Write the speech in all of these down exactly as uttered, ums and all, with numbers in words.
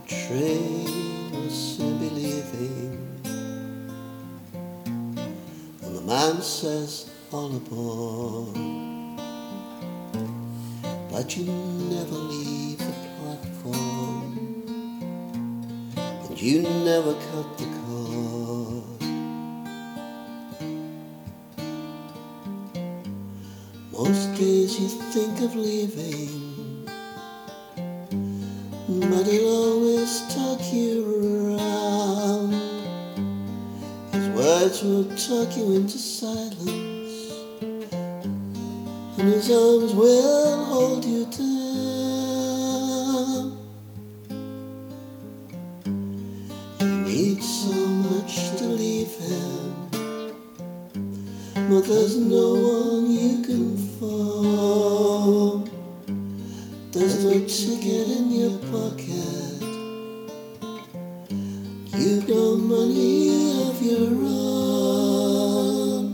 train will soon be leaving, and the man says, all aboard. But you never leave the platform, and you never cut the cord. Most days you think of leaving, but he'll always tuck you around. His words will tuck you into silence, and his arms will hold you down. You need so much to leave him, but there's no one you can phone. There's no ticket in your pocket, you've no money of your own.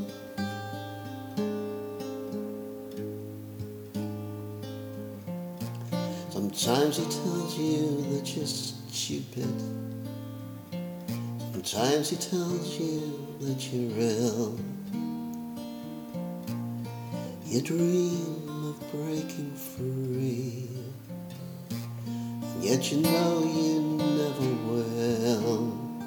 Sometimes he tells you that you're stupid, sometimes he tells you that you're ill. You dream of breaking free, and yet you know you never will.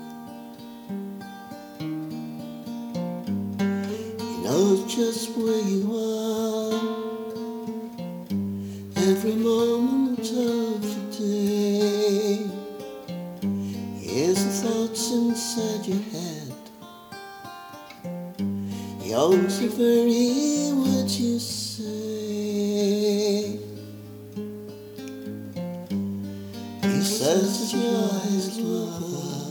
He knows just where you are, every moment of the day. He hears the thoughts inside your head, he owns the very words you say. He says that you're his lover,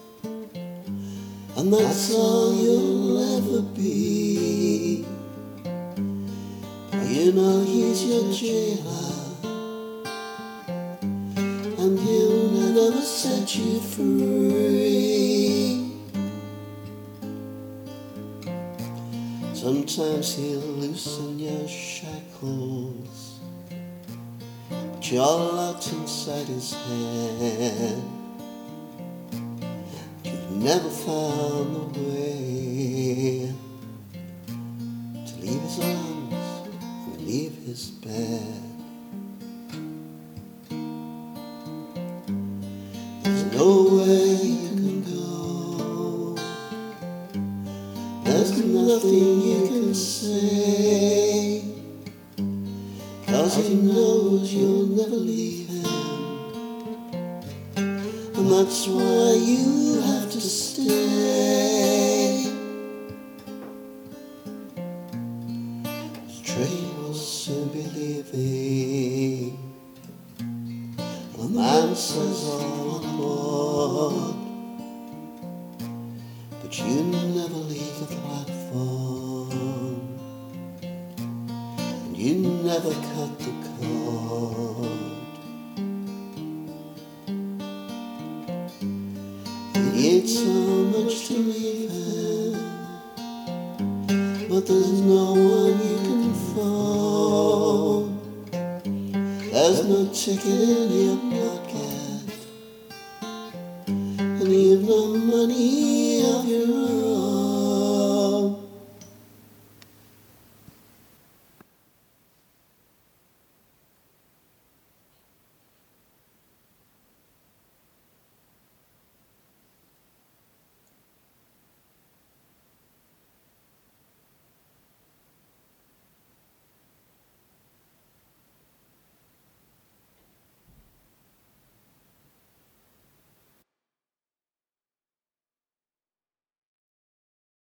and that's all you'll ever be. You know he's your jailer, and he'll never set you free. Sometimes he'll loosen your shackles, but you're locked inside his head. You've never found the way to leave his arms and leave his bed. There's nowhere you can go, there's nothing you can say, 'cause he knows you'll never leave him, and that's why you have to stay. The train will soon be leaving, and the man says all aboard, but you never leave the platform, and you never cut the cord. You need so much to leave him, but there's no one you can phone. There's no ticket in your pocket, and you've no money of your own.